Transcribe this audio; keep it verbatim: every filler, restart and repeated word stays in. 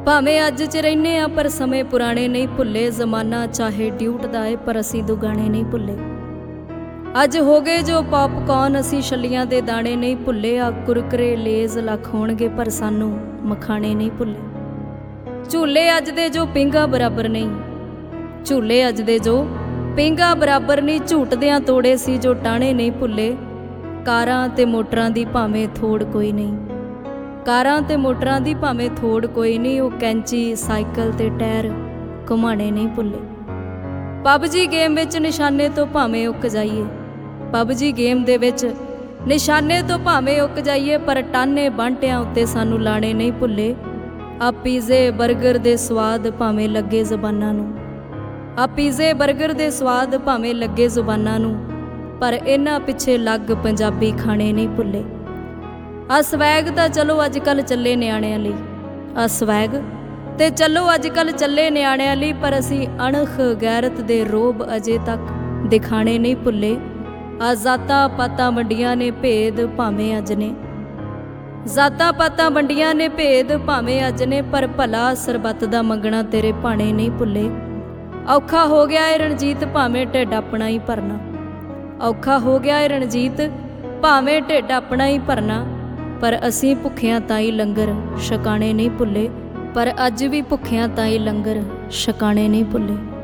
ਭਾਵੇਂ ਅੱਜ ਚ ਰਹਿੰਦੇ ਆ ਪਰ ਸਮੇਂ ਪੁਰਾਣੇ ਨਹੀਂ ਭੁੱਲੇ। ਜ਼ਮਾਨਾ ਚਾਹੇ ਡਿਊਟ ਦਾ ਏ ਪਰ ਅਸੀਂ ਦੁਗਾਣੇ ਨਹੀਂ ਭੁੱਲੇ। ਅੱਜ ਹੋ ਗਏ ਜੋ ਪੌਪਕੌਰਨ, ਅਸੀਂ ਛੱਲੀਆਂ ਦੇ ਦਾਣੇ ਨਹੀਂ ਭੁੱਲੇ। ਆ ਕੁਰਕਰੇ ਲੇਜ਼ ਲੱਖ ਹੋਣਗੇ ਪਰ ਸਾਨੂੰ ਮਖਾਣੇ ਨਹੀਂ ਭੁੱਲੇ। ਝੂਲੇ ਅੱਜ ਦੇ ਜੋ ਪਿੰਗਾ ਬਰਾਬਰ ਨਹੀਂ, ਝੂਲੇ ਅੱਜ ਦੇ ਜੋ ਪਿੰਗਾ ਬਰਾਬਰ ਨਹੀਂ। ਝੂਟਦਿਆਂ ਤੋੜੇ ਸੀ ਜੋ ਟਾਣੇ ਨਹੀਂ ਭੁੱਲੇ। ਕਾਰਾਂ ਤੇ ਮੋਟਰਾਂ ਦੀ ਭਾਵੇਂ ਥੋੜ ਕੋਈ ਨਹੀਂ, ਕਾਰਾਂ ਤੇ ਮੋਟਰਾਂ ਦੀ ਭਾਵੇਂ ਥੋੜ ਕੋਈ ਨਹੀਂ। ਉਹ ਕੈਂਚੀ ਸਾਈਕਲ ਤੇ ਟਾਇਰ ਘੁਮਾਣੇ ਨਹੀਂ ਭੁੱਲੇ। ਪਬਜੀ ਗੇਮ ਵਿੱਚ ਨਿਸ਼ਾਨੇ ਤੋਂ ਭਾਵੇਂ ਉੱਕ ਜਾਈਏ, ਪਬਜੀ ਗੇਮ ਦੇ ਵਿੱਚ ਨਿਸ਼ਾਨੇ ਤੋਂ ਭਾਵੇਂ ਉੱਕ ਜਾਈਏ, ਪਰ ਟਾਨੇ ਬਾਂਟਿਆਂ ਉੱਤੇ ਸਾਨੂੰ ਲਾਣੇ ਨਹੀਂ ਭੁੱਲੇ। ਆ ਪੀਜ਼ੇ ਬਰਗਰ ਦੇ ਸਵਾਦ ਭਾਵੇਂ ਲੱਗੇ ਜ਼ੁਬਾਨਾਂ ਨੂੰ, ਆ ਪੀਜ਼ੇ ਬਰਗਰ ਦੇ ਸਵਾਦ ਭਾਵੇਂ ਲੱਗੇ ਜ਼ੁਬਾਨਾਂ ਨੂੰ, ਪਰ ਇਹਨਾਂ ਪਿੱਛੇ ਲੱਗ ਪੰਜਾਬੀ ਖਾਣੇ ਨਹੀਂ ਭੁੱਲੇ। ਆ ਸਵੈਗ ਤਾਂ ਚਲੋ ਅੱਜ ਕੱਲ੍ਹ ਚੱਲੇ ਨਿਆਣਿਆਂ ਲਈ, ਆ ਸਵੈਗ ਤੇ ਚਲੋ ਅੱਜ ਕੱਲ੍ਹ ਚੱਲੇ ਨਿਆਣਿਆਂ ਲਈ, ਪਰ ਅਸੀਂ ਅਣਖ ਗੈਰਤ ਦੇ ਰੋਬ ਅਜੇ ਤੱਕ ਦਿਖਾਣੇ ਨਹੀਂ ਭੁੱਲੇ। ਆ ਜ਼ਾਤਾਂ ਪਾਤਾਂ ਵੰਡੀਆਂ ਨੇ ਭੇਦ ਭਾਵੇਂ ਅੱਜ ਨੇ, ਜ਼ਾਤਾਂ ਪਾਤਾਂ ਵੰਡੀਆਂ ਨੇ ਭੇਦ ਭਾਵੇਂ ਅੱਜ ਨੇ, ਪਰ ਭਲਾ ਸਰਬੱਤ ਦਾ ਮੰਗਣਾ ਤੇਰੇ ਭਾਣੇ ਨਹੀਂ ਭੁੱਲੇ। ਔਖਾ ਹੋ ਗਿਆ ਏ ਰਣਜੀਤ ਭਾਵੇਂ ਢਿੱਡ ਆਪਣਾ ਹੀ ਭਰਨਾ, ਔਖਾ ਹੋ ਗਿਆ ਏ ਰਣਜੀਤ ਭਾਵੇਂ ਢਿੱਡ ਆਪਣਾ ਹੀ ਭਰਨਾ, ਪਰ ਅਸੀਂ ਭੁੱਖਿਆਂ ਤਾਈਂ ਲੰਗਰ ਛਕਾਣੇ ਨਹੀਂ ਭੁੱਲੇ, ਪਰ ਅੱਜ ਵੀ ਭੁੱਖਿਆਂ ਤਾਈਂ ਲੰਗਰ ਛਕਾਣੇ ਨਹੀਂ ਭੁੱਲੇ।